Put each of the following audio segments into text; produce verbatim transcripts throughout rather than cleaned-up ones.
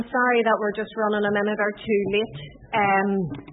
Sorry that we're just running a minute or two late. Um,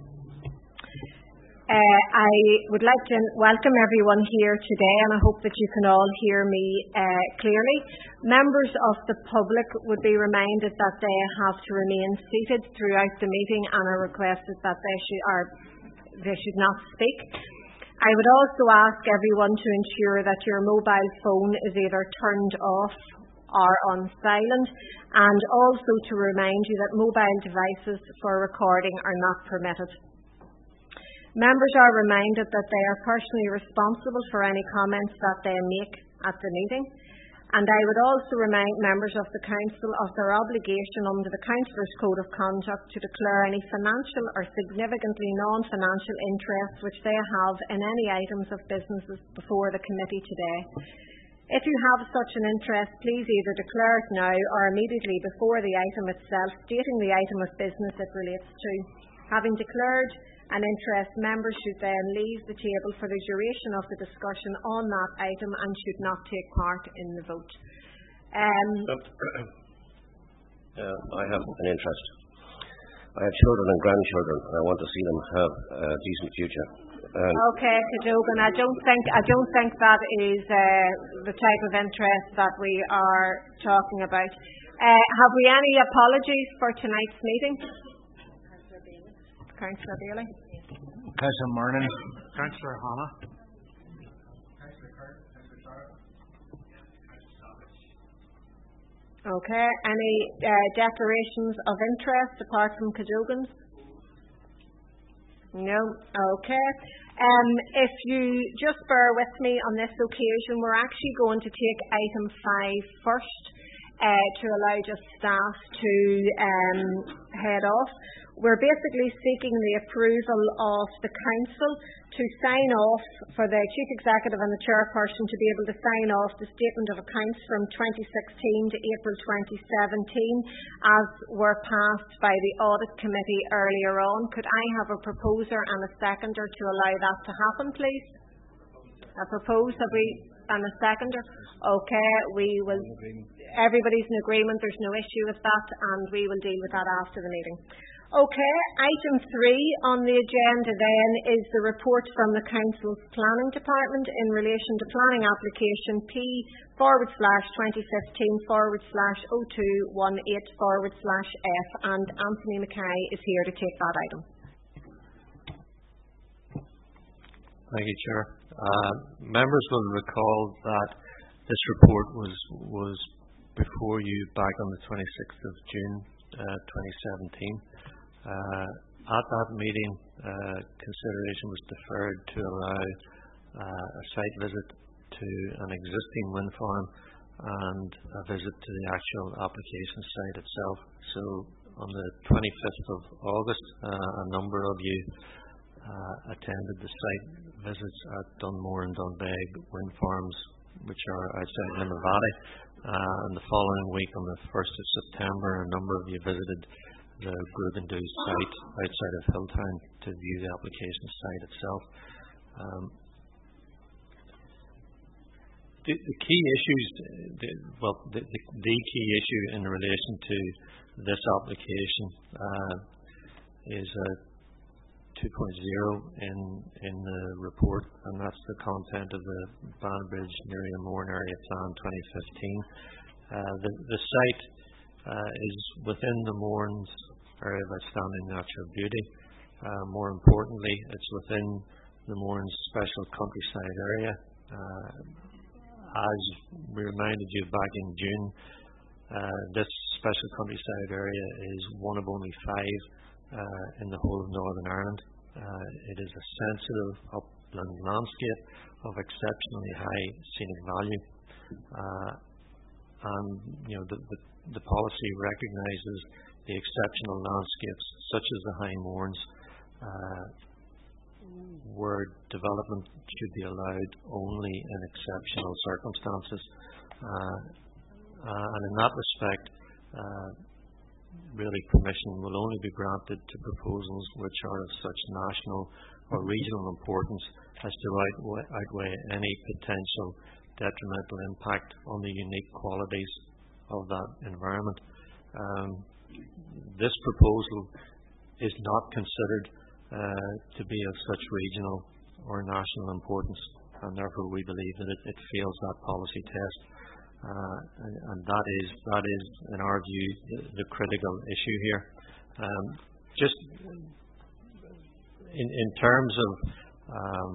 uh, I would like to welcome everyone here today, and I hope that you can all hear me uh, clearly. Members of the public would be reminded that they have to remain seated throughout the meeting, and are requested that they should, or they should not speak. I would also ask everyone to ensure that your mobile phone is either turned off or on silent, and also to remind you that mobile devices for recording are not permitted. Members are reminded that they are personally responsible for any comments that they make at the meeting, and I would also remind members of the Council of their obligation under the Councillors' Code of Conduct to declare any financial or significantly non-financial interests which they have in any items of business before the committee today. If you have such an interest, please either declare it now or immediately before the item itself, stating the item of business it relates to. Having declared an interest, members should then leave the table for the duration of the discussion on that item and should not take part in the vote. Um, uh, I have an interest. I have children and grandchildren, and I want to see them have a decent future. Um, okay, Cadogan, I don't think I don't think that is uh, the type of interest that we are talking about. Uh, have we any apologies for tonight's meeting? Councillor Bailey. Councillor Murnan. Councillor Hannah. Councillor Kirk. Councillor Charlotte. Okay, any uh, declarations of interest apart from Cadogan's? No. Okay. Um, if you just bear with me on this occasion, we're actually going to take item five first uh, to allow just staff to um, head off. We're basically seeking the approval of the Council to sign off for the Chief Executive and the Chairperson to be able to sign off the Statement of Accounts from twenty sixteen to April twenty seventeen as were passed by the Audit Committee earlier on. Could I have a proposer and a seconder to allow that to happen, please? A propose, have we, and a seconder? Okay, we will, everybody's in agreement, there's no issue with that, and we will deal with that after the meeting. Okay, item three on the agenda then is the report from the Council's Planning Department in relation to planning application P forward slash twenty fifteen forward slash oh two one eight forward slash F, and Anthony Mackay is here to take that item. Thank you, Chair. Uh, members will recall that this report was was before you back on the twenty-sixth of June uh, twenty seventeen. Uh, at that meeting, uh, consideration was deferred to allow uh, a site visit to an existing wind farm and a visit to the actual application site itself. So on the twenty-fifth of August, uh, a number of you uh, attended the site visits at Dunmore and Dunbeg wind farms, which are outside Limavady. Uh, and the following week, on the first of September, a number of you visited the Grubendu site outside of Hilltown to view the application site itself. Um, the, the key issues, the, well, the, the, the key issue in relation to this application uh, is a two point oh in in the report, and that's the content of the Banbridge Miriam Mourne Area Plan twenty fifteen. Uh, the, the site uh, is within the Mournes area of outstanding natural beauty. Uh, more importantly, it's within the Mournes Special Countryside area. Uh, as we reminded you back in June, uh, this Special Countryside area is one of only five uh, in the whole of Northern Ireland. Uh, it is a sensitive upland landscape of exceptionally high scenic value. Uh, and you know the, the, the policy recognises the exceptional landscapes such as the High Mournes uh, where development should be allowed only in exceptional circumstances. Uh, uh, and in that respect, uh, really permission will only be granted to proposals which are of such national or regional importance as to outweigh, outweigh any potential detrimental impact on the unique qualities of that environment. Um, this proposal is not considered uh, to be of such regional or national importance, and therefore we believe that it, it fails that policy test. Uh, and, and that is, that is, in our view, the, the critical issue here. Um, just in, in terms of um,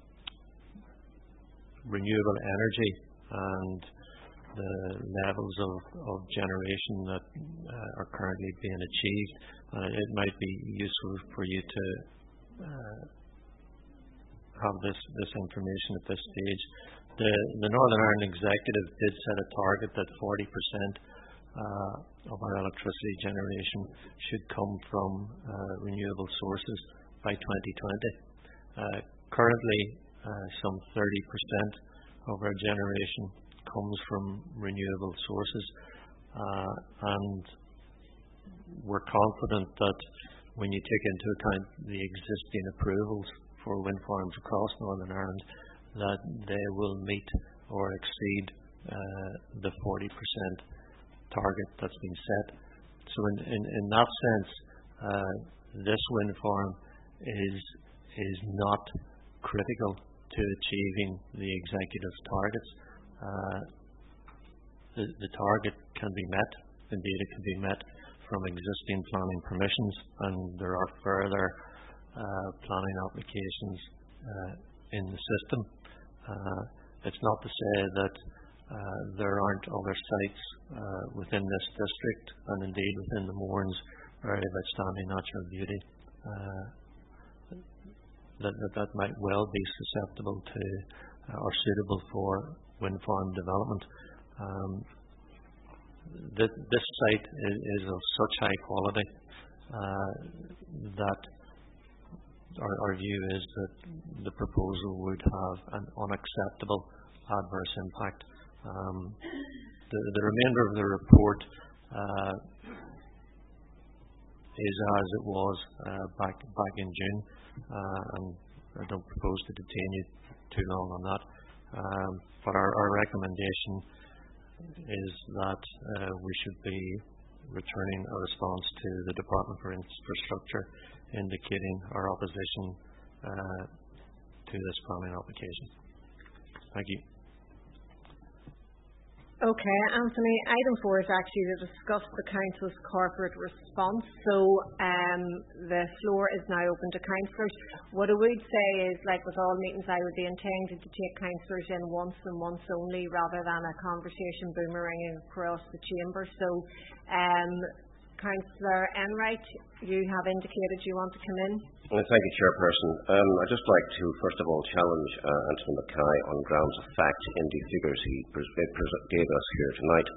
renewable energy and the levels of, of generation that uh, are currently being achieved, uh, it might be useful for you to uh, have this, this information at this stage. The, the Northern Ireland Executive did set a target that forty percent uh, of our electricity generation should come from uh, renewable sources by twenty twenty. Uh, currently, uh, some thirty percent of our generation comes from renewable sources, uh, and we're confident that when you take into account the existing approvals for wind farms across Northern Ireland, that they will meet or exceed uh, the forty percent target that's been set. So in, in, in that sense, uh, this wind farm is is not critical to achieving the executive's targets. Uh, the, the target can be met. Indeed, it can be met from existing planning permissions, and there are further uh, planning applications uh, in the system. Uh, it's not to say that uh, there aren't other sites uh, within this district, and indeed within the Mournes area of outstanding natural beauty uh, that, that that might well be susceptible to uh, or suitable for wind farm development. Um, th this site is, is of such high quality uh, that our, our view is that the proposal would have an unacceptable adverse impact. Um, the, the remainder of the report uh, is as it was uh, back back in June, uh, and I don't propose to detain you too long on that. Um, but our, our recommendation is that uh, we should be returning a response to the Department for Infrastructure indicating our opposition uh, to this planning application. Thank you. Okay, Anthony, item four is actually to discuss the Council's corporate response. So um, the floor is now open to councillors. What I would say is, like with all meetings, I would be intended to take councillors in once and once only, rather than a conversation boomeranging across the chamber. So, um, Councillor Enright, you have indicated you want to come in. Well, thank you, Chairperson. Um, I'd just like to, first of all, challenge uh, Anthony Mackay on grounds of fact in the figures he pres pres gave us here tonight.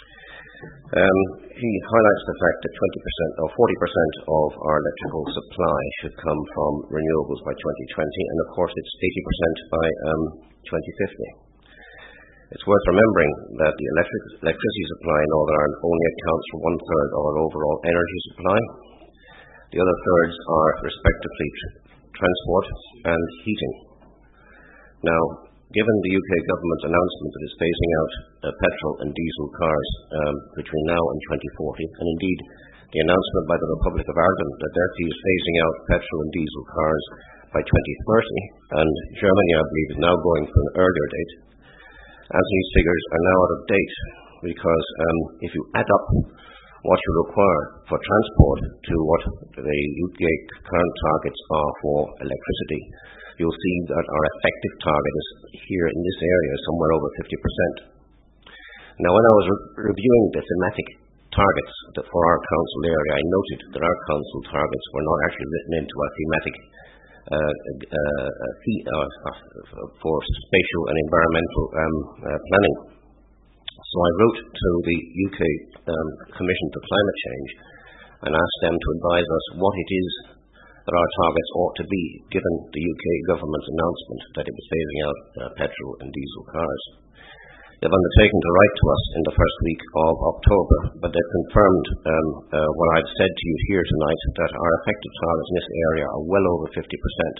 Um, he highlights the fact that twenty percent or forty percent of our electrical supply should come from renewables by twenty twenty, and of course it's eighty percent by um, twenty fifty. It's worth remembering that the electric, electricity supply in Northern Ireland only accounts for one third of our overall energy supply. The other thirds are respectively tr transport and heating. Now, given the U K government's announcement that it's phasing out uh, petrol and diesel cars um, between now and twenty forty, and indeed the announcement by the Republic of Ireland that Turkey is phasing out petrol and diesel cars by twenty thirty, and Germany, I believe, is now going for an earlier date, Anthony's figures are now out of date, because um, if you add up what you require for transport to what the U K current targets are for electricity, you'll see that our effective target is here in this area somewhere over fifty percent. Now, when I was re reviewing the thematic targets that for our council area, I noted that our council targets were not actually written into our thematic Uh, uh, uh, uh, for spatial and environmental um, uh, planning. So I wrote to the U K um, Commission for Climate Change and asked them to advise us what it is that our targets ought to be, given the U K government's announcement that it was phasing out uh, petrol and diesel cars. They've undertaken to write to us in the first week of October, but they've confirmed um, uh, what I've said to you here tonight, that our effective targets in this area are well over fifty percent.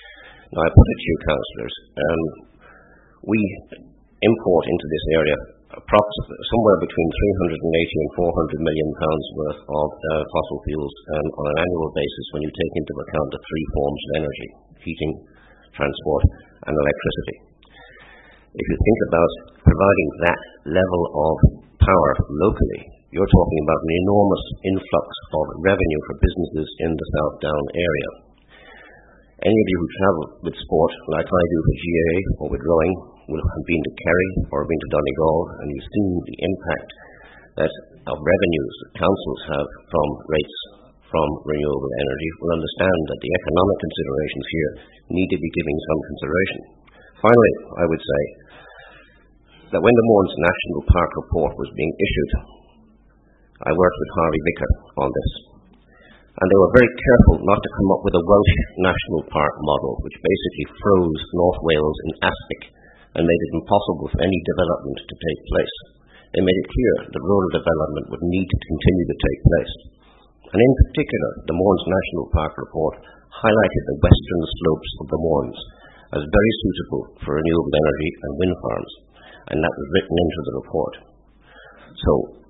Now, I put it to you, councillors, um, we import into this area approximately somewhere between three hundred eighty and four hundred million pounds worth of uh, fossil fuels um, on an annual basis when you take into account the three forms of energy: heating, transport, and electricity. If you think about providing that level of power locally, you're talking about an enormous influx of revenue for businesses in the South Down area. Any of you who travel with sport, like I do for G A A or with rowing, will have been to Kerry or been to Donegal, and you've seen the impact that of revenues that councils have from rates from renewable energy, will understand that the economic considerations here need to be given some consideration. Finally, I would say that when the Mournes National Park report was being issued, I worked with Harvey Vicker on this, and they were very careful not to come up with a Welsh National Park model, which basically froze North Wales in Aspic and made it impossible for any development to take place. They made it clear that rural development would need to continue to take place. And in particular, the Mournes National Park report highlighted the western slopes of the Mournes as very suitable for renewable energy and wind farms, and that was written into the report. So,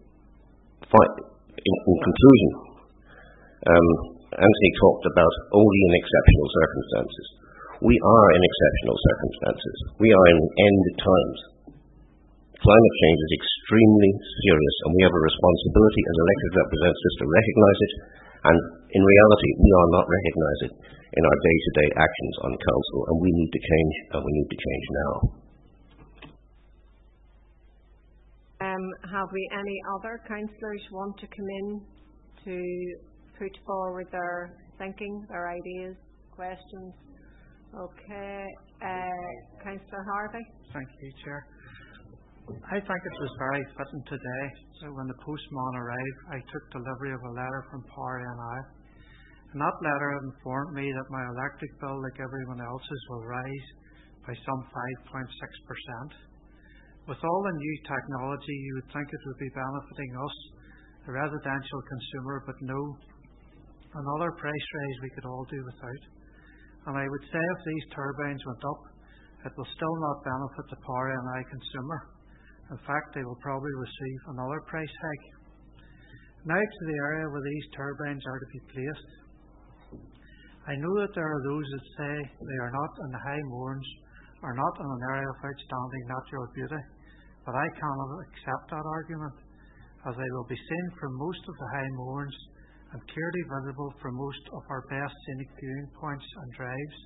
in, in conclusion, um, Anthony talked about only in exceptional circumstances. We are in exceptional circumstances. We are in end times. Climate change is extremely serious, and we have a responsibility as elected representatives to recognise it, and in reality, we are not recognising it in our day-to-day actions on council, and we need to change, and we need to change now. Um, have we any other councillors want to come in to put forward their thinking, their ideas, questions? Okay, uh, Councillor Harvey. Thank you, Chair. I think it was very fitting today that when the postman arrived, I took delivery of a letter from Power N I. And that letter informed me that my electric bill, like everyone else's, will rise by some five point six percent. With all the new technology, you would think it would be benefiting us, the residential consumer, but no. Another price rise we could all do without. And I would say if these turbines went up, it will still not benefit the Power N I consumer. In fact, they will probably receive another price hike. Now to the area where these turbines are to be placed. I know that there are those that say they are not in the High Mournes, or not in an area of outstanding natural beauty, but I cannot accept that argument, as they will be seen from most of the High Mournes and clearly visible from most of our best scenic viewing points and drives.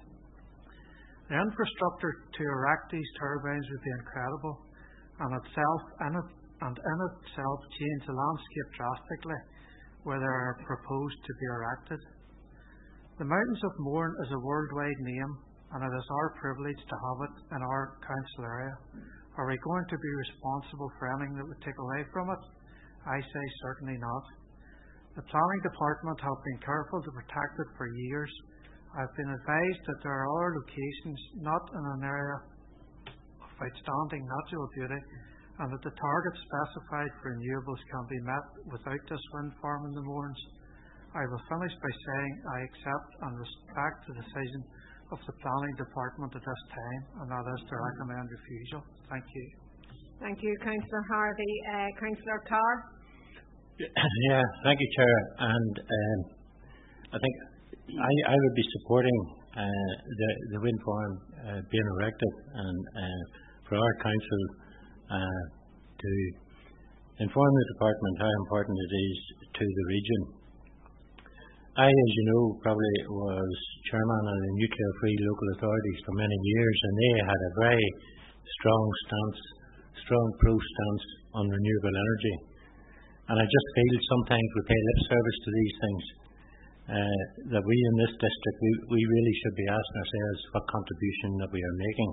The infrastructure to erect these turbines would be incredible, and itself in it, and in itself change the landscape drastically where they are proposed to be erected. The Mountains of Mourne is a worldwide name, and it is our privilege to have it in our council area. Are we going to be responsible for anything that would take away from it? I say certainly not. The planning department have been careful to protect it for years. I've been advised that there are other locations not in an area of outstanding natural beauty, and that the targets specified for renewables can be met without this wind farm in the Mournes. I will finish by saying I accept and respect the decision of the planning department at this time, and that is to recommend refusal. Thank you. Thank you, Councillor Harvey. Uh, Councillor Carr. Yeah, thank you, Chair. And um, I think I, I would be supporting uh, the, the wind farm uh, being erected, and uh, for our council uh, to inform the department how important it is to the region. I, as you know, probably was chairman of the Nuclear Free Local Authorities for many years, and they had a very strong stance, strong pro stance on renewable energy. And I just feel sometimes we pay lip service to these things, uh, that we in this district, we, we really should be asking ourselves what contribution that we are making.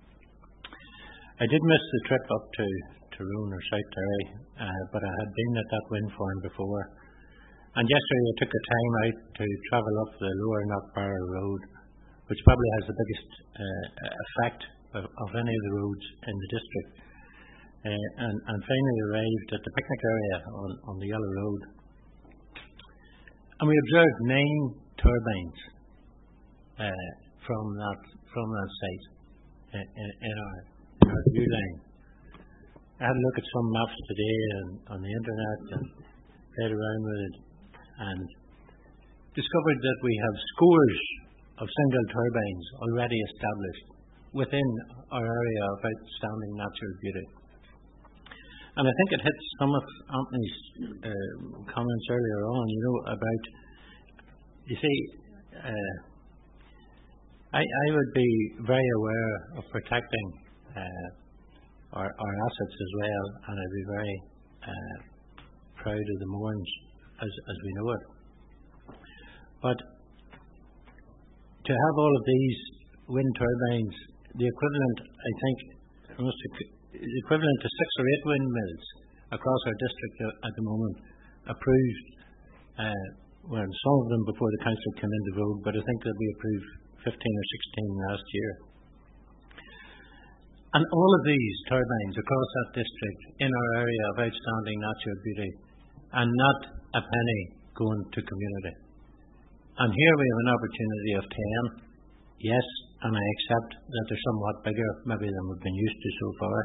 I did miss the trip up to Tyrone or South Derry, uh, but I had been at that wind farm before. And yesterday I took the time out to travel up the lower Knockbarrow Road, which probably has the biggest uh, effect of, of any of the roads in the district. Uh, and, and finally arrived at the picnic area on, on the Yellow Road. And we observed nine turbines uh, from that from that site uh, in, in, our, in our view line. I had a look at some maps today and on the internet and played around with it and discovered that we have scores of single turbines already established within our area of outstanding natural beauty. And I think it hits some of Anthony's uh, comments earlier on, you know, about, you see, uh, I, I would be very aware of protecting uh, our, our assets as well, and I'd be very uh, proud of the Mournes as, as we know it. But to have all of these wind turbines, the equivalent, I think, almost equivalent to six or eight windmills across our district at the moment, approved, uh, well, some of them before the council came into vogue, but I think that we approved fifteen or sixteen last year. And all of these turbines across that district in our area of outstanding natural beauty, and not a penny going to community. And here we have an opportunity of ten, yes, and I accept that they're somewhat bigger maybe than we've been used to so far.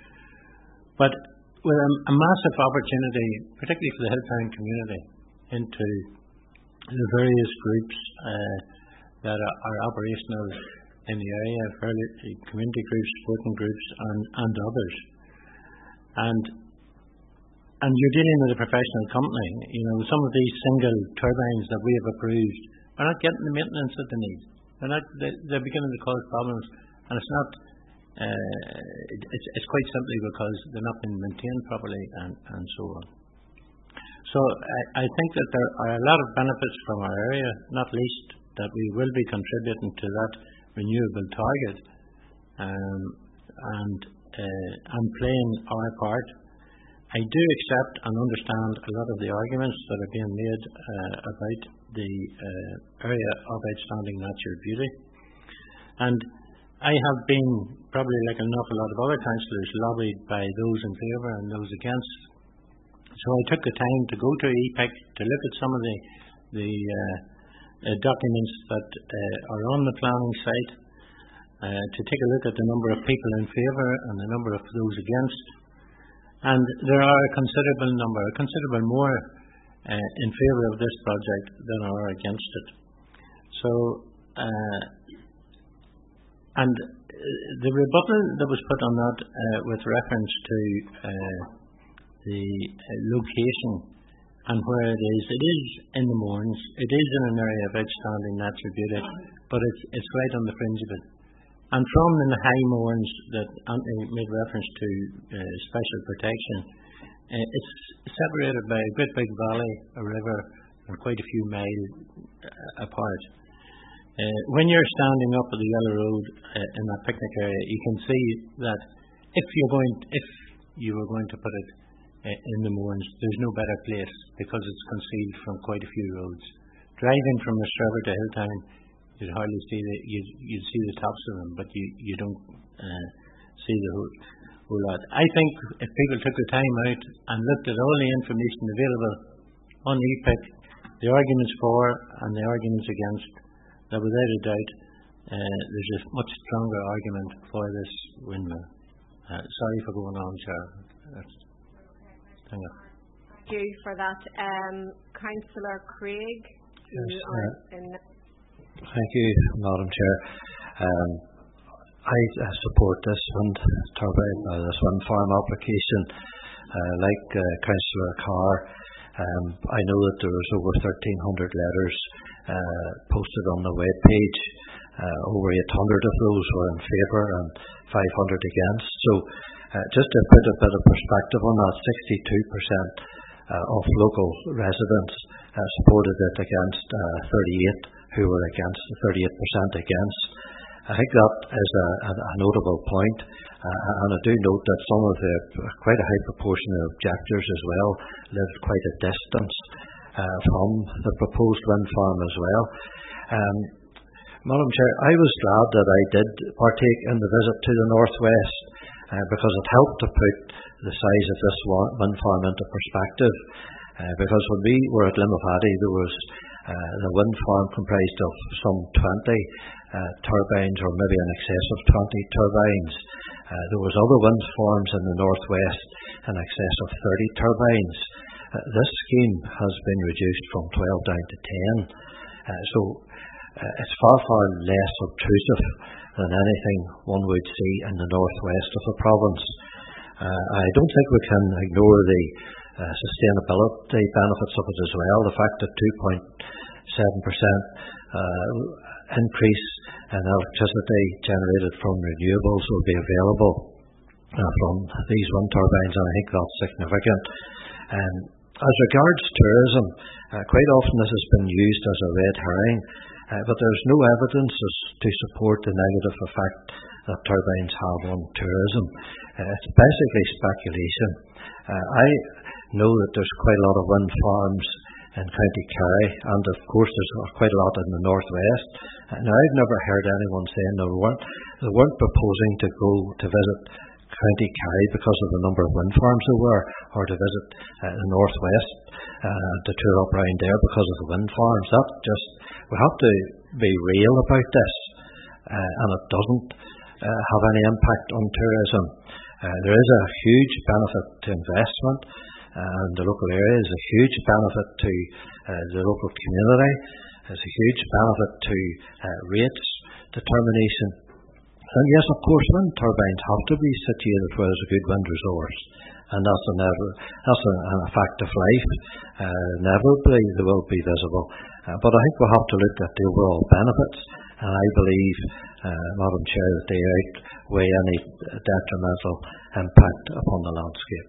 But with a, a massive opportunity, particularly for the Hilltown community, into the various groups uh, that are, are operational in the area, community groups, working groups, and, and others. And and you're dealing with a professional company. You know, some of these single turbines that we have approved are not getting the maintenance that they need. They're not. They, they're beginning to cause problems, and it's not. Uh, it, it's, it's quite simply because they're not being maintained properly, and, and so on. So I, I think that there are a lot of benefits from our area, not least that we will be contributing to that renewable target, um, and uh, and playing our part. I do accept and understand a lot of the arguments that are being made uh, about the uh, area of outstanding natural beauty. And I have been, probably like an awful lot of other councillors, lobbied by those in favour and those against. So I took the time to go to E P I C to look at some of the, the uh, uh, documents that uh, are on the planning site, uh, to take a look at the number of people in favour and the number of those against. And there are a considerable number, a considerable more uh, in favour of this project than are against it. So, uh, and uh, the rebuttal that was put on that uh, with reference to uh, the uh, location and where it is, it is in the Mournes, it is in an area of outstanding natural beauty, but it's, it's right on the fringe of it. And from the high Mournes that Anthony made reference to uh, special protection, uh, it's separated by a great big valley, a river, and quite a few miles uh, apart. Uh, when you're standing up at the Yellow Road uh, in that picnic area, you can see that if you're going, to, if you were going to put it uh, in the Mournes, there's no better place because it's concealed from quite a few roads. Driving from Estrella to Hilltown, you'd hardly see the you'd, you'd see the tops of them, but you you don't uh, see the whole, whole lot. I think if people took the time out and looked at all the information available on E P I C, the arguments for and the arguments against, that without a doubt uh, there's a much stronger argument for this windmill. Uh, sorry for going on, Chair. That's, thank you. Thank you for that, um, Councillor Craig. Yes, uh, in Thank you, Madam Chair. Um, I uh, support this wind turbine, uh, this wind farm application. Uh, like uh, Councillor Carr, um, I know that there was over thirteen hundred letters uh, posted on the web page. Uh, over eight hundred of those were in favour and five hundred against. So, uh, just to put a bit of perspective on that, sixty-two percent uh, of local residents uh, supported it against uh, thirty-eight who were against, thirty-eight percent against. I think that is a, a, a notable point, uh, and I do note that some of the, quite a high proportion of objectors as well, lived quite a distance uh, from the proposed wind farm as well. Um, Madam Chair, I was glad that I did partake in the visit to the Northwest uh, because it helped to put the size of this wind farm into perspective. Uh, because when we were at Limavady, there was Uh, the wind farm comprised of some twenty uh, turbines, or maybe in excess of twenty turbines. Uh, there was other wind farms in the northwest in excess of thirty turbines. Uh, this scheme has been reduced from twelve down to ten. Uh, so uh, it's far, far less obtrusive than anything one would see in the northwest of the province. Uh, I don't think we can ignore the uh, sustainability benefits of it as well. The fact that two point seven percent uh, increase in electricity generated from renewables will be available uh, from these wind turbines, and I think that's significant. Um, as regards tourism, uh, quite often this has been used as a red herring, uh, but there's no evidence to support the negative effect that turbines have on tourism. Uh, it's basically speculation. Uh, I know that there's quite a lot of wind farms in County Kerry, and of course there's quite a lot in the northwest. Uh, now, I've never heard anyone saying they weren't, they weren't proposing to go to visit County Kerry because of the number of wind farms there were, or to visit uh, the northwest uh, to tour up around there because of the wind farms. That just, we have to be real about this, uh, and it doesn't uh, have any impact on tourism. Uh, there is a huge benefit to investment, and the local area is a huge benefit to uh, the local community. There's a huge benefit to uh, rates determination. And yes, of course, wind turbines have to be situated where there's a good wind resource, and that's a never, that's a, a fact of life. Uh, inevitably, they will be visible, uh, but I think we'll have to look at the overall benefits, and I believe, uh, Madam Chair, that they outweigh any detrimental impact upon the landscape.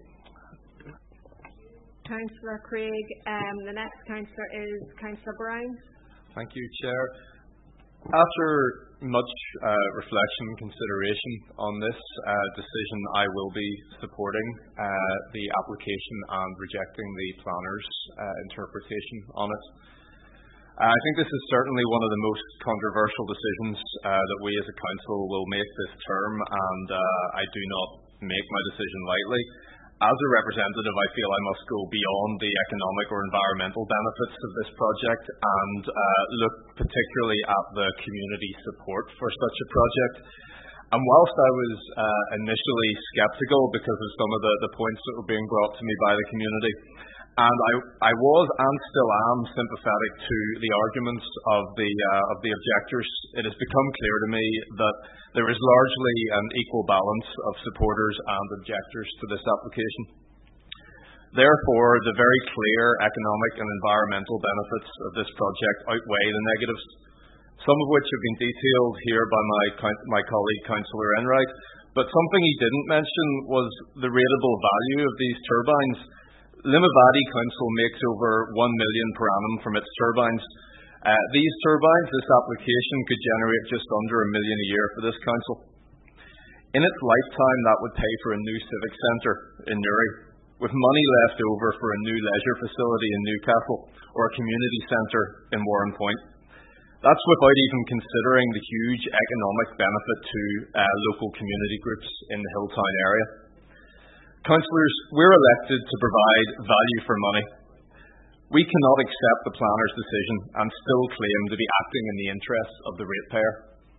Councillor Craig. Um, the next councillor is Councillor Brown. Thank you, Chair. After much uh, reflection and consideration on this uh, decision, I will be supporting uh, the application and rejecting the planner's uh, interpretation on it. Uh, I think this is certainly one of the most controversial decisions uh, that we as a council will make this term, and uh, I do not make my decision lightly. As a representative, I feel I must go beyond the economic or environmental benefits of this project and uh, look particularly at the community support for such a project. And whilst I was uh, initially sceptical because of some of the, the points that were being brought to me by the community, and I, I was and still am sympathetic to the arguments of the uh, of the objectors, it has become clear to me that there is largely an equal balance of supporters and objectors to this application. Therefore, the very clear economic and environmental benefits of this project outweigh the negatives, some of which have been detailed here by my my colleague Councillor Enright. But something he didn't mention was the rateable value of these turbines. Limavady Council makes over one million per annum from its turbines. Uh, these turbines, this application could generate just under a million a year for this council. In its lifetime, that would pay for a new civic centre in Newry, with money left over for a new leisure facility in Newcastle or a community centre in Warrenpoint. That's without even considering the huge economic benefit to uh, local community groups in the Hilltown area. Councillors, we're elected to provide value for money. We cannot accept the planner's decision and still claim to be acting in the interests of the ratepayer.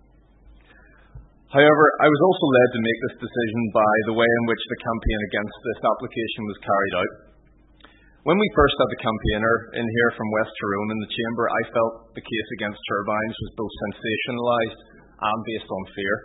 However, I was also led to make this decision by the way in which the campaign against this application was carried out. When we first had the campaigner in here from West Tyrone in the chamber, I felt the case against turbines was both sensationalised and based on fear.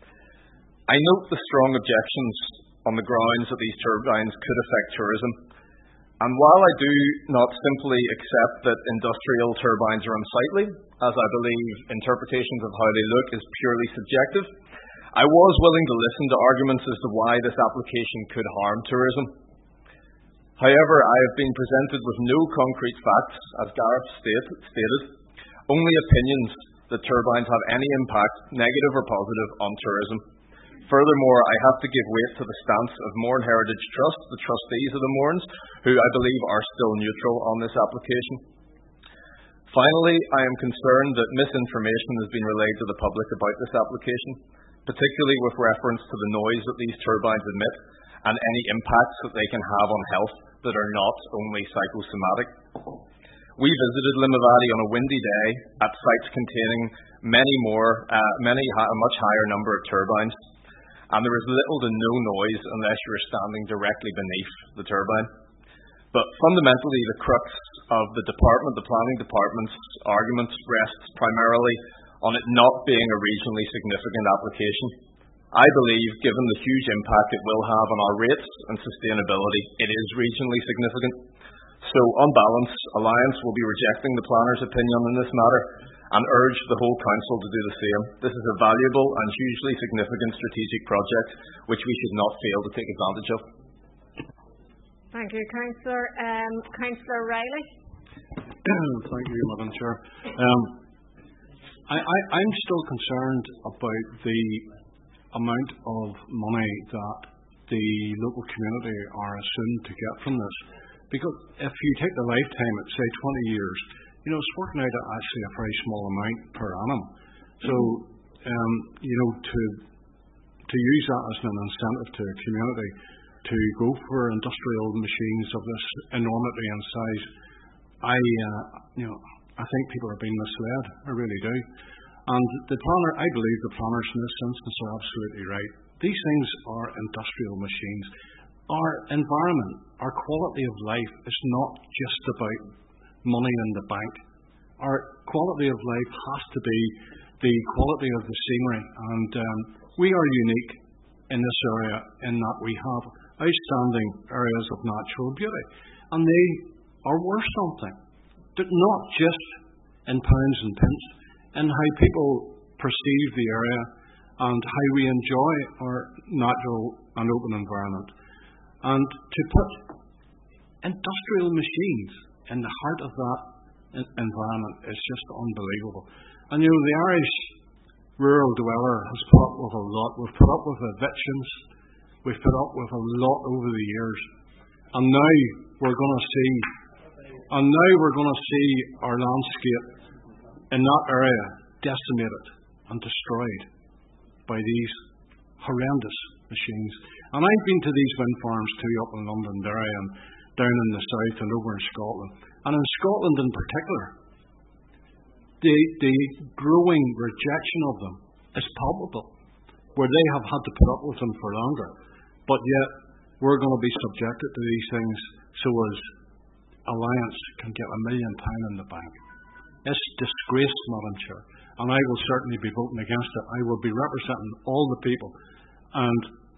I note the strong objections on the grounds that these turbines could affect tourism. And while I do not simply accept that industrial turbines are unsightly, as I believe interpretations of how they look is purely subjective, I was willing to listen to arguments as to why this application could harm tourism. However, I have been presented with no concrete facts, as Gareth stated, only opinions that turbines have any impact, negative or positive, on tourism. Furthermore, I have to give weight to the stance of Mourne Heritage Trust, the trustees of the Mournes, who I believe are still neutral on this application. Finally, I am concerned that misinformation has been relayed to the public about this application, particularly with reference to the noise that these turbines emit and any impacts that they can have on health that are not only psychosomatic. We visited Limavady on a windy day at sites containing many more, uh, many a much higher number of turbines, and there is little to no noise unless you are standing directly beneath the turbine. But fundamentally, the crux of the department, the planning department's argument rests primarily on it not being a regionally significant application. I believe, given the huge impact it will have on our rates and sustainability, it is regionally significant. So, on balance, Alliance will be rejecting the planner's opinion in this matter and urge the whole Council to do the same. This is a valuable and hugely significant strategic project which we should not fail to take advantage of. Thank you, Councillor. Um, Councillor Riley. Thank you, Madam Chair. Um, I, I, I'm still concerned about the amount of money that the local community are assumed to get from this. Because if you take the lifetime at, say, twenty years, you know, it's working out at actually a very small amount per annum. So, um, you know, to to use that as an incentive to a community to go for industrial machines of this enormity and size, I, uh, you know, I think people are being misled. I really do. And the planner, I believe the planners in this instance are absolutely right. These things are industrial machines. Our environment, our quality of life is not just about money in the bank. Our quality of life has to be the quality of the scenery. And um, we are unique in this area in that we have outstanding areas of natural beauty. And they are worth something. But not just in pounds and pence, in how people perceive the area and how we enjoy our natural and open environment. And to put industrial machines in the heart of that environment is just unbelievable. And you know, the Irish rural dweller has put up with a lot. We've put up with evictions. We've put up with a lot over the years. And now we're going to see, and now we're going to see our landscape in that area decimated and destroyed by these horrendous machines. And I've been to these wind farms too, up in Londonderry and down in the south and over in Scotland. And in Scotland in particular, the, the growing rejection of them is palpable, where they have had to put up with them for longer. But yet, we're going to be subjected to these things so as Alliance can get a million pound in the bank. It's disgrace, Madam Chair. And I will certainly be voting against it. I will be representing all the people. And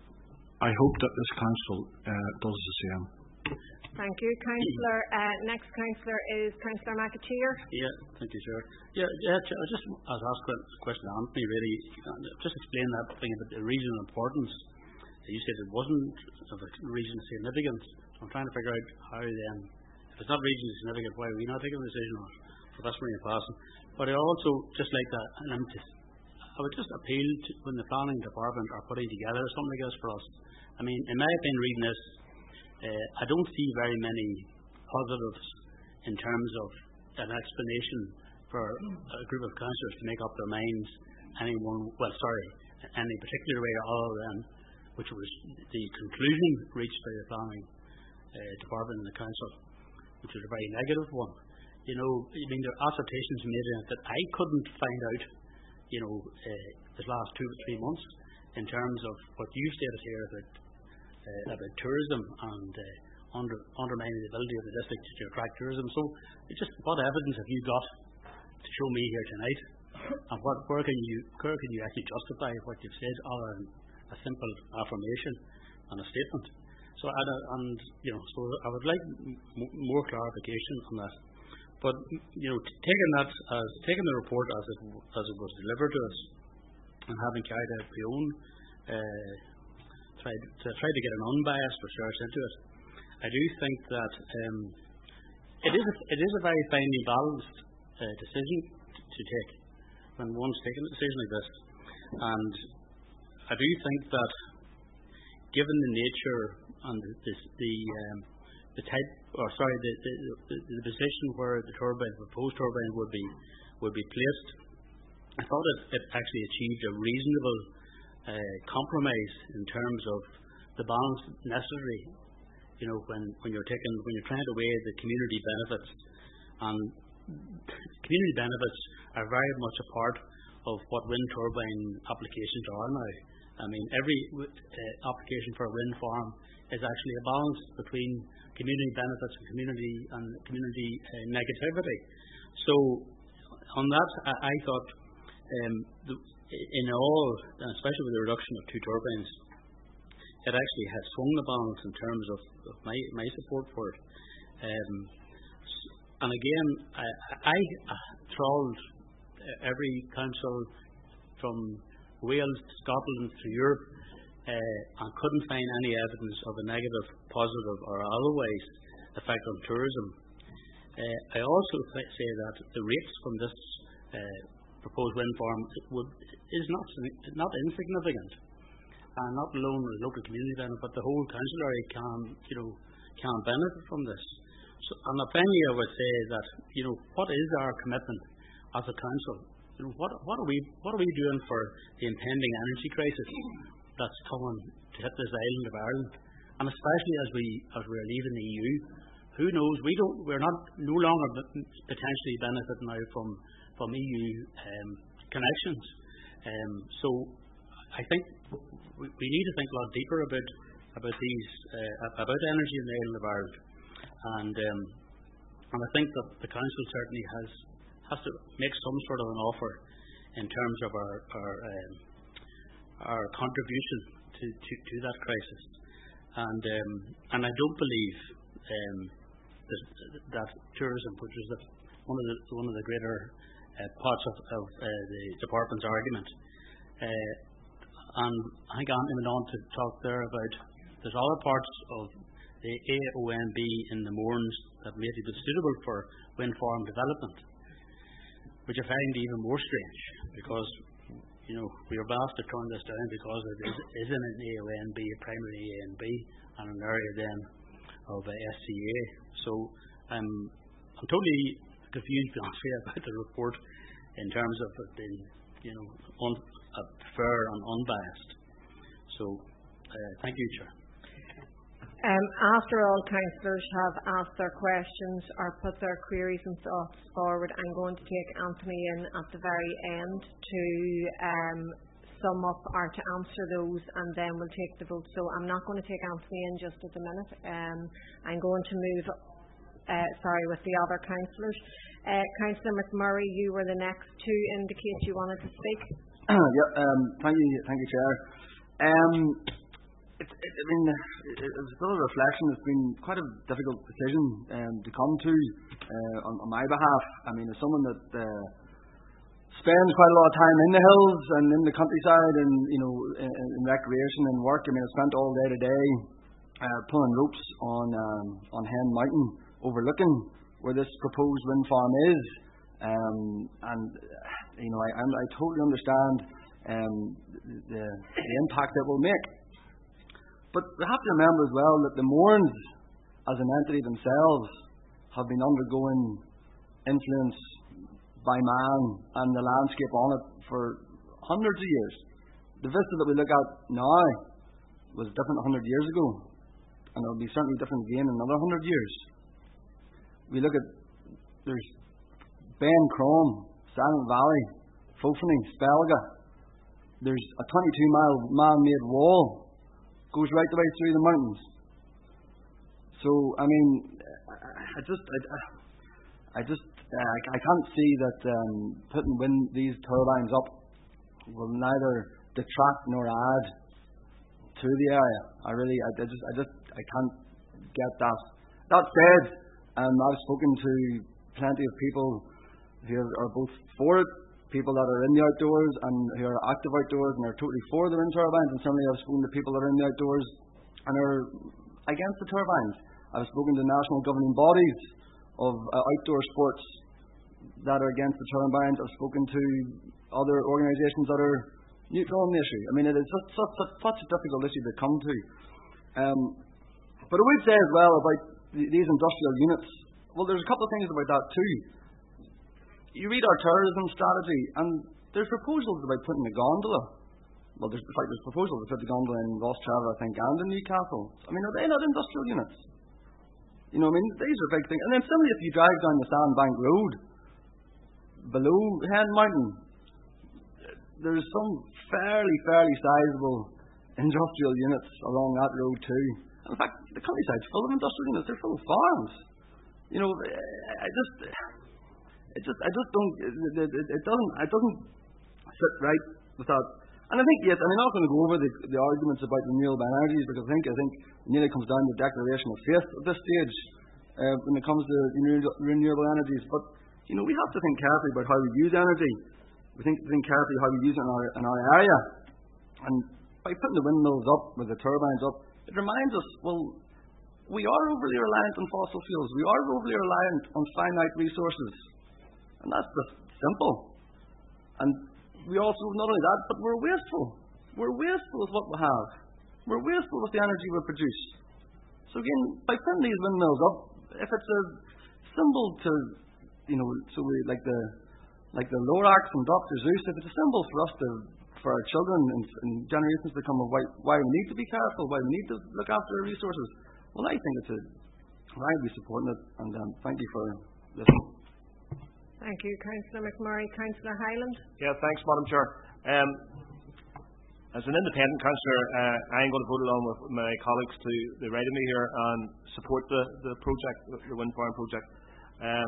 I hope that this council uh, does the same. Thank you, Councillor. Uh, next Councillor is Councillor McAteer. Yeah, thank you, Chair. Yeah, yeah, I just as asked a question to Anthony, really, just explain that thing about the regional importance. You said it wasn't of a regional significance. I'm trying to figure out how then, if it's not regionally significant, why are we not taking a decision on it? So that's really passing. But I also just like that, and I'm just, I would just appeal to when the planning department are putting together something like this for us. I mean, in my opinion, reading this, uh, I don't see very many positives in terms of an explanation for a group of councillors to make up their minds any one, well, sorry, any particular way other than which was the conclusion reached by the planning uh, department and the council, which was a very negative one. You know, I mean, there are assertions made in it that I couldn't find out, you know, uh, the last two or three months in terms of what you stated here about uh, about tourism and uh, under, undermining the ability of the district to attract tourism. So, it's just what evidence have you got to show me here tonight, and what where can you where can you actually justify what you've said other than a simple affirmation and a statement? So, and, and you know, so I would like m- more clarification on that. But you know, t- taking that as taking the report as it as it was delivered to us, and having carried out my own uh, tried to try to get an unbiased research into it, I do think that um, it is a, it is a very finely balanced uh, decision t- to take when one's taking a decision like this, and I do think that given the nature and the the, the um, the type, or sorry, the, the, the, the position where the turbine, the proposed turbine would be would be placed, I thought it, it actually achieved a reasonable uh, compromise in terms of the balance necessary. You know, when, when you're taking, when you're trying to weigh the community benefits and community benefits are very much a part of what wind turbine applications are now. I mean, every uh, application for a wind farm is actually a balance between community benefits and community and community uh, negativity. So, on that, I, I thought, um, the, in all, and especially with the reduction of two turbines, it actually has swung the balance in terms of, of my, my support for it. Um, and again, I, I, I trawled every council from Wales to Scotland to Europe uh, and couldn't find any evidence of a negative, positive or otherwise effect on tourism. Uh, I also th- say that the rates from this uh, proposed wind farm would, is not not insignificant, and not alone the local community benefit, but the whole council area can you know can benefit from this. So, and finally, I would say that you know what is our commitment as a council? You know, what what are we what are we doing for the impending energy crisis that's coming to hit this island of Ireland, and especially as we as we're leaving the E U. Who knows? We don't. We're not no longer potentially benefiting now from from E U um, connections. Um, so I think we, we need to think a lot deeper about about these uh, about energy in the island of Ireland, and um, and I think that the council certainly has has to make some sort of an offer in terms of our our um, our contribution to, to, to that crisis, and um, and I don't believe. Um, that tourism, which is the, one of the one of the greater uh, parts of, of uh, the department's argument, uh, and I think Anthony went on to talk there about there's other parts of the A O N B in the Mournes that may be suitable for wind farm development, which I find even more strange because you know we are asked to turn this down because it is, isn't an A O N B, a primary A and B, and an area then of uh, S C A. So I'm I'm totally confused, to be honest with you, about the report in terms of it being, you know, un, uh, fair and unbiased. So uh, thank you, Chair. Um, after all councillors have asked their questions or put their queries and thoughts forward, I'm going to take Anthony in at the very end to um, sum up or to answer those, and then we'll take the vote. So I'm not going to take Anthony in just at the minute. Um, I'm going to move, uh, sorry, with the other councillors. Uh, Councillor McMurray, you were the next to indicate you wanted to speak. yeah, um, thank you, thank you, Chair. Um, it, it, I mean, it, it was still a reflection. It's been quite a difficult decision um, to come to uh, on, on my behalf. I mean, as someone that uh, spends quite a lot of time in the hills and in the countryside and, you know, in, in recreation and work. I mean, I spent all day today uh, pulling ropes on um, on Hen Mountain, overlooking where this proposed wind farm is. Um, and, you know, I, I totally understand um, the, the impact it will make. But we have to remember as well that the Mournes, as an entity themselves, have been undergoing influence by man and the landscape on it for hundreds of years. The vista that we look at now was different a hundred years ago, and it will be certainly different again in another hundred years. We look at, there's Ben Crom, Silent Valley, Fofany, Spelga. There's a twenty-two mile man-made wall, goes right the way through the mountains. So, I mean, I just, I, I just, Uh, I can't see that um, putting wind, these turbines up will neither detract nor add to the area. I really, I, I just, I just, I can't get that. That said, um, I've spoken to plenty of people who are both for it, people that are in the outdoors and who are active outdoors and are totally for the wind turbines, and certainly I've spoken to people that are in the outdoors and are against the turbines. I've spoken to national governing bodies of uh, outdoor sports that are against the turbines. I've spoken to other organisations that are neutral on the issue. I mean, it is such, such, such, such a difficult issue to come to. Um, but I would say as well about th- these industrial units, well, there's a couple of things about that too. You read our tourism strategy, and there's proposals about putting a gondola. Well, there's, in fact, there's proposals to put the gondola in Rostrevor, I think, and in Newcastle. I mean, are they not industrial units? You know, I mean, these are big things. And then similarly, if you drive down the Sandbank Road, below Hen Mountain, there's some fairly, fairly sizable industrial units along that road too. And in fact, the countryside's full of industrial units. They're full of farms. You know, I just, it just, I just don't. It, it, it doesn't, it doesn't sit right with that. And I think yes, and I'm not going to go over the, the arguments about renewable energies because I think I think it nearly comes down to a declaration of faith at this stage uh, when it comes to renewable energies. But you know, we have to think carefully about how we use energy. We think think carefully how we use it in our in our area. And by putting the windmills up with the turbines up, it reminds us, well, we are overly reliant on fossil fuels. We are overly reliant on finite resources, and that's just simple. And we also, not only that, but we're wasteful. We're wasteful with what we have. We're wasteful with the energy we produce. So again, by putting these windmills up, if it's a symbol to, you know, so we like the like the Lorax and Doctor Zeus, if it's a symbol for us to, for our children and, and generations to come of why, why we need to be careful, why we need to look after our resources, well, I think it's a, I would be supporting it, and um, thank you for listening. Thank you, Councillor McMurray. Councillor Hyland. Yeah, thanks, Madam Chair. Um, as an independent councillor, uh, I'm going to vote along with my colleagues to the right of me here and support the, the project, the wind farm project. Um,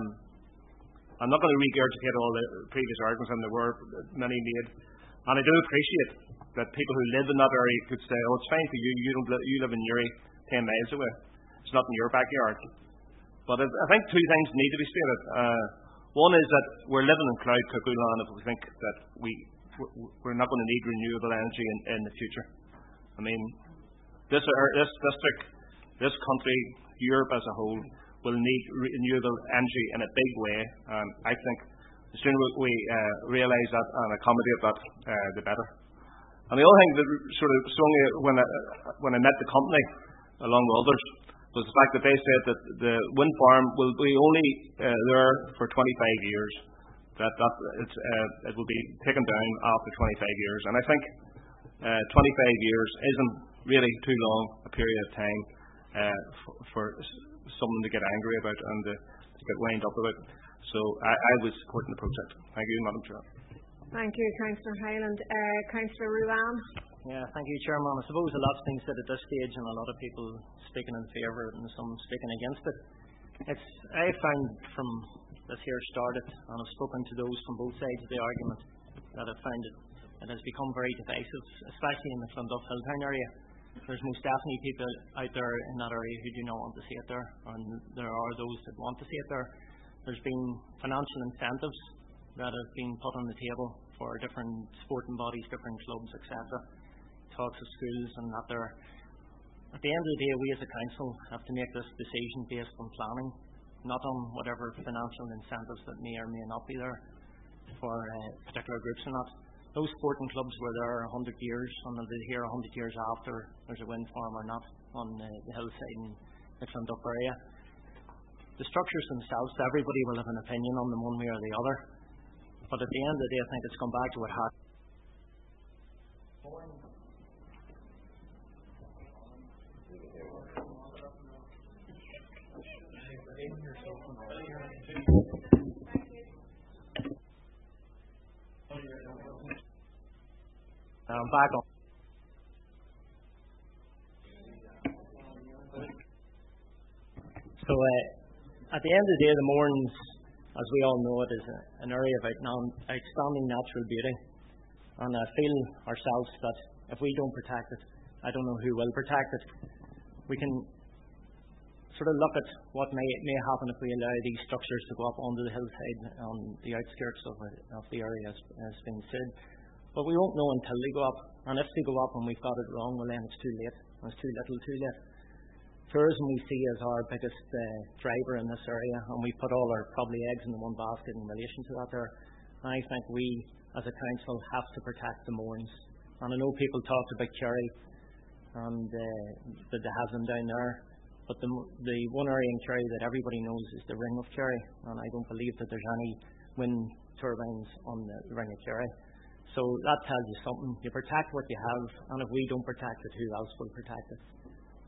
I'm not going to regurgitate all the previous arguments, and there were many made. And I do appreciate that people who live in that area could say, "Oh, it's fine for you. You don't. Li- you live in Newry, ten miles away. It's not in your backyard." But I, I think two things need to be stated. Uh, One is that we're living in cloud cuckoo land if we think that we, we're not going to need renewable energy in, in the future. I mean, this, this district, this country, Europe as a whole, will need renewable energy in a big way. And I think the sooner we uh, realise that and accommodate that, uh, the better. And the other thing that sort of swung me when I, when I met the company, along with others, was the fact that they said that the wind farm will be only uh, there for twenty-five years. That that it's, uh, it will be taken down after twenty-five years. And I think uh, twenty-five years isn't really too long a period of time uh, for, for someone to get angry about and to, to get wound up about. So I, I was supporting the project. Thank you, Madam Chair. Thank you, Councillor Hyland. Uh, Councillor Ruan. Yeah, thank you, Chairman. I suppose a lot's been said at this stage, and a lot of people speaking in favour and some speaking against it. It's I found from this here started, and I've spoken to those from both sides of the argument, that I've found it, it has become very divisive, especially in the Clonduff Hilltown area. There's most definitely people out there in that area who do not want to see it there, and there are those that want to see it there. There's been financial incentives that have been put on the table for different sporting bodies, different clubs, et cetera. Talks of schools and that there. At the end of the day, we as a council have to make this decision based on planning, not on whatever financial incentives that may or may not be there for uh, particular groups or not. Those sporting clubs were there a hundred years, and they'll be here a hundred years after there's a wind farm or not on uh, the hillside in the Clonduff area. The structures themselves, everybody will have an opinion on them one way or the other. But at the end of the day, I think it's come back to what happened. I'm back on. So, uh, at the end of the day, the Mournes, as we all know it, is a, an area of outstanding natural beauty. And I feel ourselves that if we don't protect it, I don't know who will protect it. We can sort of look at what may may happen if we allow these structures to go up onto the hillside on the outskirts of, it, of the area, as has been said. But we won't know until they go up. And if they go up and we've got it wrong, well then it's too late. It's too little, too late. Tourism we see as our biggest uh, driver in this area, and we put all our probably eggs in the one basket in relation to that there. And I think we, as a council, have to protect the Mournes. And I know people talked about Kerry and uh, that they have them down there, but the the one area in Kerry that everybody knows is the Ring of Kerry, and I don't believe that there's any wind turbines on the Ring of Kerry. So that tells you something. You protect what you have, and if we don't protect it, who else will protect it?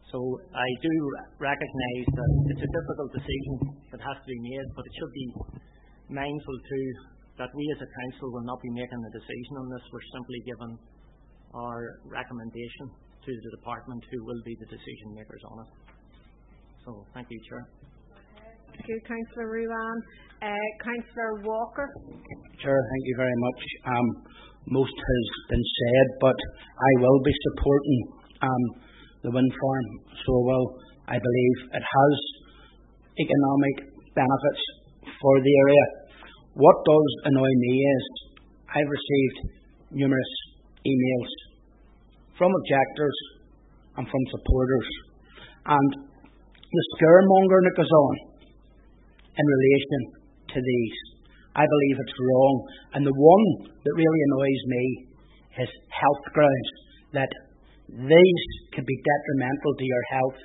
So I do recognise that it's a difficult decision that has to be made, but it should be mindful too that we as a council will not be making the decision on this. We're simply giving our recommendation to the department who will be the decision makers on it. So thank you, Chair. Thank you, Councillor Ruane. Uh, Councillor Walker. Chair, thank you very much. Um, most has been said, but I will be supporting um, the wind farm. So well, I believe it has economic benefits for the area. What does annoy me is I've received numerous emails from objectors and from supporters, and the scaremongering that goes on in relation to these, I believe it's wrong. And the one that really annoys me is health grounds, that these could be detrimental to your health.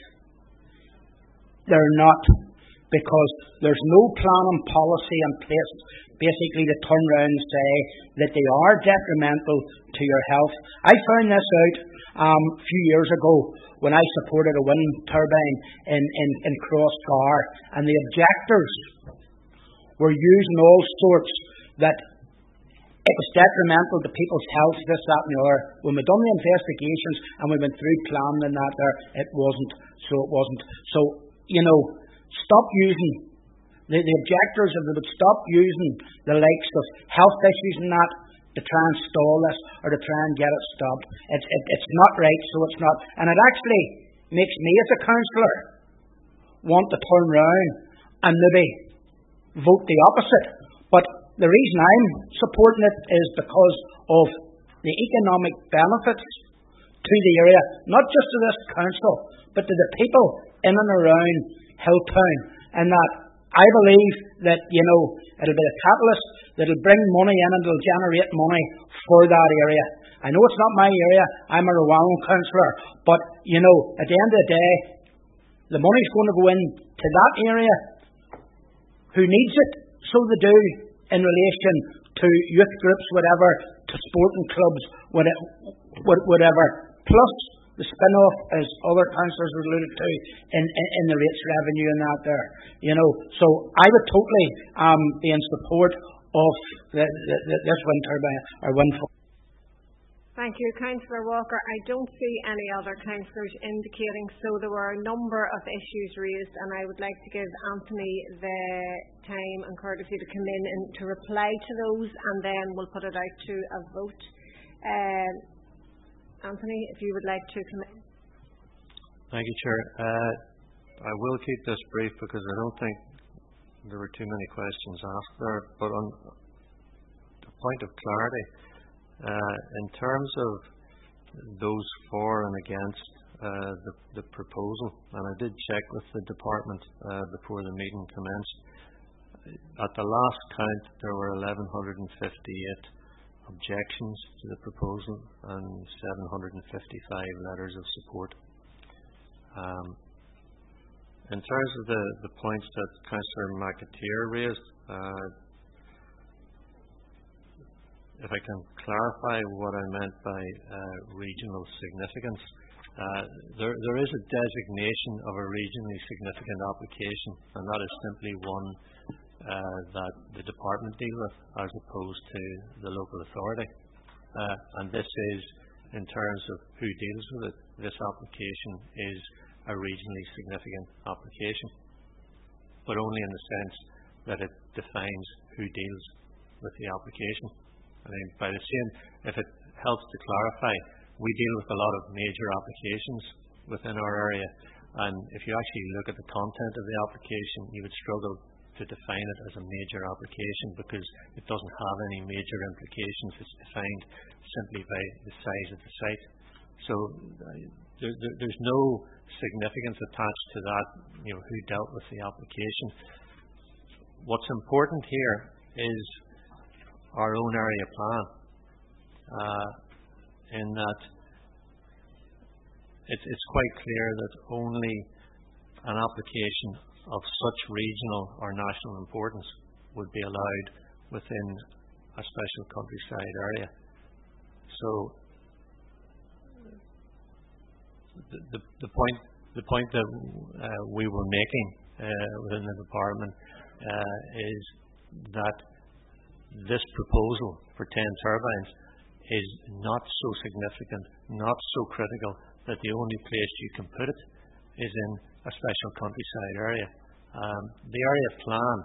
They're not, because there's no plan and policy in place basically to turn around and say that they are detrimental to your health. I found this out um, a few years ago when I supported a wind turbine in, in, in Crossgar, and the objectors were using all sorts that it was detrimental to people's health, this, that and the other. When we done the investigations and we went through planning and that there, it wasn't. So it wasn't. So, you know, stop using, the, the objectors, if they would stop using the likes of health issues and that to try and stall this or to try and get it stopped. It's, it, it's not right, so it's not. And it actually makes me as a councillor want to turn round and maybe vote the opposite. But the reason I'm supporting it is because of the economic benefits to the area, not just to this council, but to the people in and around Hilltown. And that I believe that, you know, it'll be a catalyst that'll bring money in and it'll generate money for that area. I know it's not my area, I'm a Rowan councillor, but, you know, at the end of the day, the money's going to go in to that area who needs it, so they do, in relation to youth groups, whatever, to sporting clubs, whatever. Plus, the spin-off, as other councillors have alluded to, in, in, in the rates revenue and that there. You know, so I would totally um, be in support of the, the, the, this wind turbine, or wind farm. Thank you, Councillor Walker. I don't see any other councillors indicating, so there were a number of issues raised, and I would like to give Anthony the time and courtesy to come in and to reply to those, and then we'll put it out to a vote. Uh, Anthony, if you would like to come in. Thank you, Chair. Uh, I will keep this brief because I don't think there were too many questions asked there, but on the point of clarity, Uh, in terms of those for and against uh, the, the proposal, and I did check with the department uh, before the meeting commenced, at the last count there were eleven fifty-eight objections to the proposal and seven hundred fifty-five letters of support. Um, in terms of the, the points that Councillor McAteer raised, uh, if I can clarify what I meant by uh, regional significance, uh, there, there is a designation of a regionally significant application, and that is simply one uh, that the department deal with as opposed to the local authority. Uh, and this is, in terms of who deals with it, this application is a regionally significant application, but only in the sense that it defines who deals with the application. I mean, by the same, if it helps to clarify, we deal with a lot of major applications within our area, and if you actually look at the content of the application, you would struggle to define it as a major application because it doesn't have any major implications. It's defined simply by the size of the site. So uh, there, there, there's no significance attached to that, you know, who dealt with the application. What's important here is our own area plan, uh, in that it's, it's quite clear that only an application of such regional or national importance would be allowed within a special countryside area. So the, the, the point the point that uh, we were making uh, within the department uh, is that this proposal for ten turbines is not so significant, not so critical, that the only place you can put it is in a special countryside area. Um, the area plan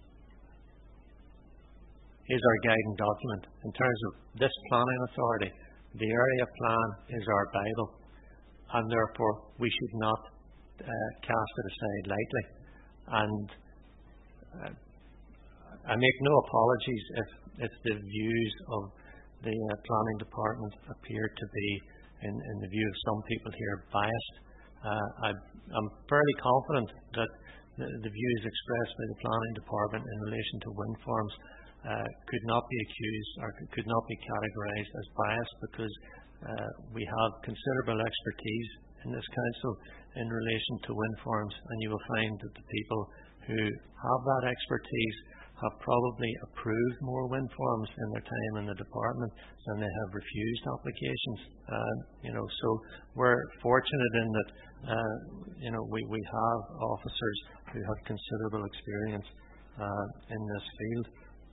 is our guiding document. In terms of this planning authority, the area plan is our Bible, and therefore we should not uh, cast it aside lightly. And uh, I make no apologies if, if the views of the uh, planning department appear to be, in, in the view of some people here, biased. Uh, I, I'm fairly confident that the, the views expressed by the planning department in relation to wind farms uh, could not be accused or could not be categorised as biased, because uh, we have considerable expertise in this council in relation to wind farms, and you will find that the people who have that expertise have probably approved more wind farms in their time in the department than they have refused applications. Uh, you know, so we're fortunate in that uh, you know we, we have officers who have considerable experience uh, in this field.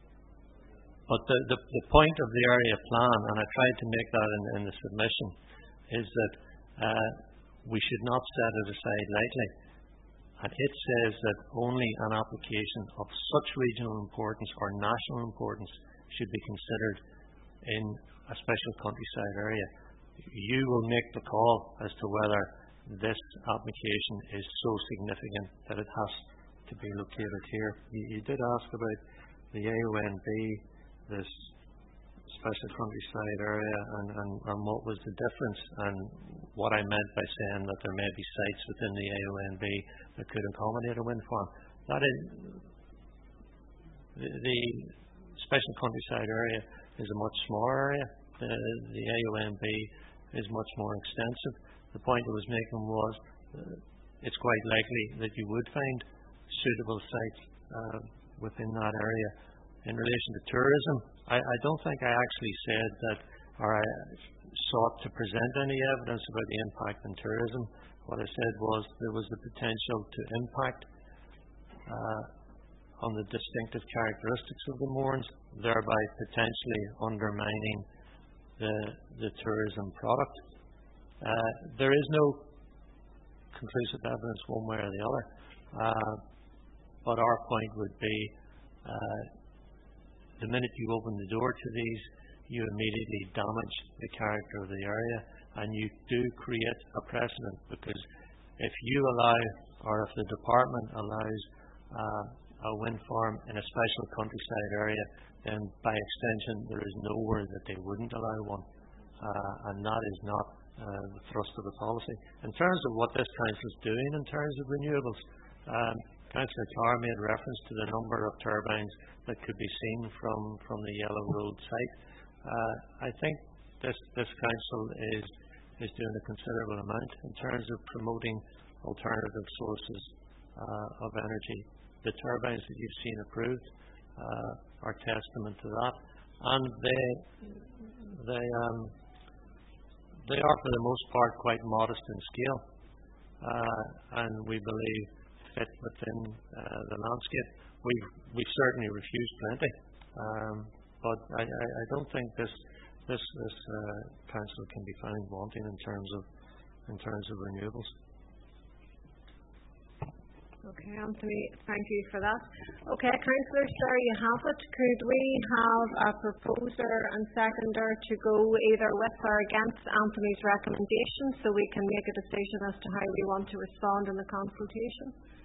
But the, the the point of the area plan, and I tried to make that in, in the submission, is that uh, we should not set it aside lightly. And it says that only an application of such regional importance or national importance should be considered in a special countryside area. You will make the call as to whether this application is so significant that it has to be located here. You, you did ask about the A O N B, this special countryside area, and, and, and what was the difference, and what I meant by saying that there may be sites within the A O N B that could accommodate a wind farm. That is, the, the special countryside area is a much smaller area. The, the A O N B is much more extensive. The point I was making was uh, it's quite likely that you would find suitable sites uh, within that area. In relation to tourism, I, I don't think I actually said that, or I sought to present any evidence about the impact on tourism. What I said was there was the potential to impact uh, on the distinctive characteristics of the moorings, thereby potentially undermining the, the tourism product. Uh, there is no conclusive evidence one way or the other, uh, but our point would be uh, the minute you open the door to these, you immediately damage the character of the area, and you do create a precedent, because if you allow, or if the department allows uh, a wind farm in a special countryside area, then by extension there is nowhere that they wouldn't allow one, uh, and that is not uh, the thrust of the policy. In terms of what this council is doing in terms of renewables, um, Councillor Carr made reference to the number of turbines that could be seen from, from the Yellow Road site. Uh, I think this this council is is doing a considerable amount in terms of promoting alternative sources uh, of energy. The turbines that you've seen approved uh, are testament to that, and they they um, they are for the most part quite modest in scale, uh, and we believe fit within uh, the landscape. We've we've certainly refused plenty, um, but I, I, I don't think this this this uh, council can be found wanting in terms of in terms of renewables. Okay, Anthony, thank you for that. Okay, councillors, there you have it. Could we have a proposer and seconder to go either with or against Anthony's recommendation, so we can make a decision as to how we want to respond in the consultation?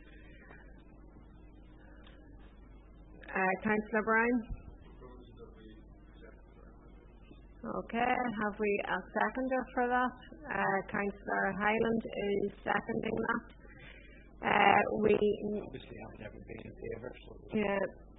Uh, Councillor Brown? Okay, have we a seconder for that? Uh, Councillor Hyland is seconding that. Uh, we obviously have never been in favour. So yeah.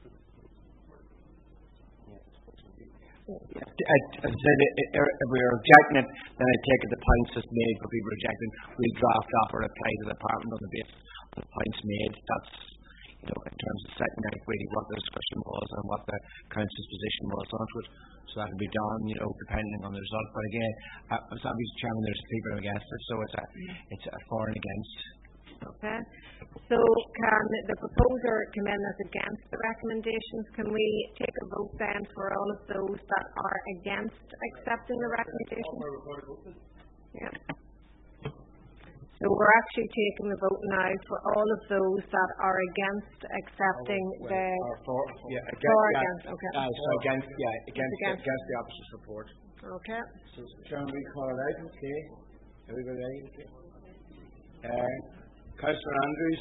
As I said, if we are rejecting it, then I take it the points just made will be rejected. We draft off or apply to the department on the basis of the points made. That's, you you know, in terms of setting out really what the discussion was and what the council's position was onto it. So that will be done, you know, depending on the result. But again, uh, as obviously Chairman, there's people against it, so it's a it's a for and against. Okay. So can the proposer come in as against the recommendations? Can we take a vote then for all of those that are against accepting the recommendations? Yeah. So we're actually taking the vote now for all of those that are against accepting oh, well, the for, yeah, against, for yeah, against okay. Uh, so against yeah against against. against the opposite report. Okay. So Chairman, we call it out. Okay. Everybody ready? Okay. Uh, Councillor Andrews.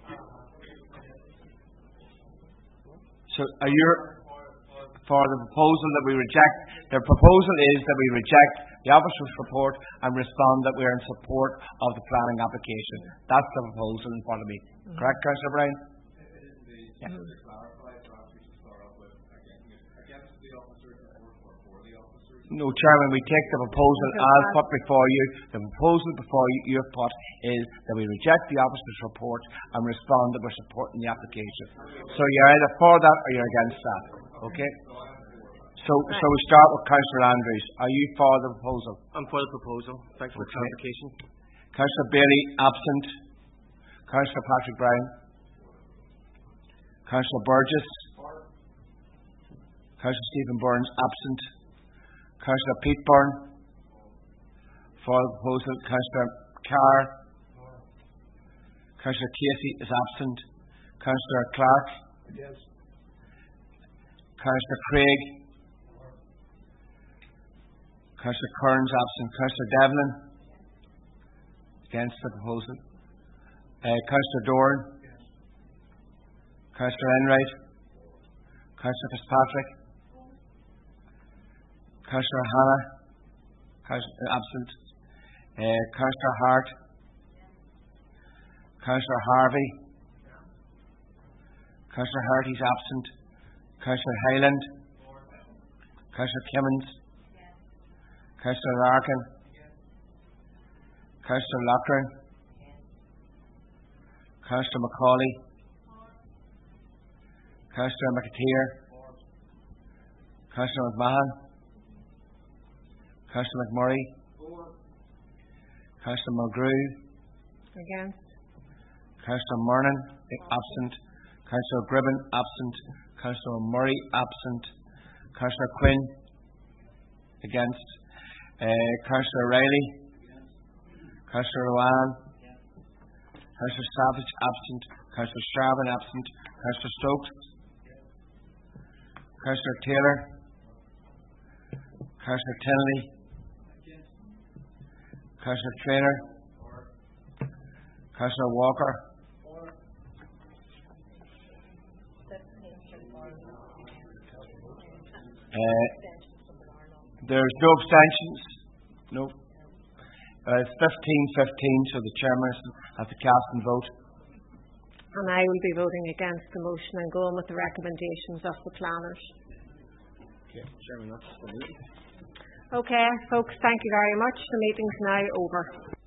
So are you for the proposal that we reject? The proposal is that we reject the officer's report and respond that we are in support of the planning application. That's the proposal in front of me. Mm-hmm. Correct, Councillor Brown? It is indeed. Yeah. Just to clarify, perhaps we should start off with against the officer's report or for the officer's report. No, Chairman, we take the proposal as put before you. The proposal before you, you have put is that we reject the officer's report and respond that we're supporting the application. So you're either for that or you're against that. Okay? So, so we start with Councillor Andrews. Are you for the proposal? I'm for the proposal. Thanks for the clarification. Councillor Bailey, absent. Councillor Patrick Brown. Councillor Burgess. Councillor Stephen Burns, absent. Councillor Pete Byrne. For the proposal, Councillor Carr. Councillor Casey is absent. Councillor Clark. Yes. Councillor Craig. Councillor Kearns absent. Councillor Devlin against the proposal. Uh, Councillor Doran. Yes. Councillor Enright. Councillor Fitzpatrick. Councillor Hannah Councillor, absent. Uh, Councillor Hart. Councillor Harvey. Councillor Hardy's absent. Councillor Hyland. Councillor Clemens. Councillor Larkin. Councillor Lochran. Councillor Macaulay. Councillor McAteer. Councillor McMahon. Councillor McMurray. Councillor Mulgrew. Against. Councillor Murnan, absent. Councillor Gribben, absent. Councillor Murray, absent. Councillor Quinn, against. Uh, Councillor Riley. Councillor Rowan. Councillor Savage, absent. Councillor Sharvin, absent. Councillor Stokes. Councillor Taylor. Councillor Tinley. Councillor Traynor. Councillor Walker. Uh, there's no abstentions. No. Uh, it's fifteen fifteen, so the chairman has to cast and vote. And I will be voting against the motion and going with the recommendations of the planners. Okay, Chairman, that's the meeting. Okay, folks, thank you very much. The meeting's now over.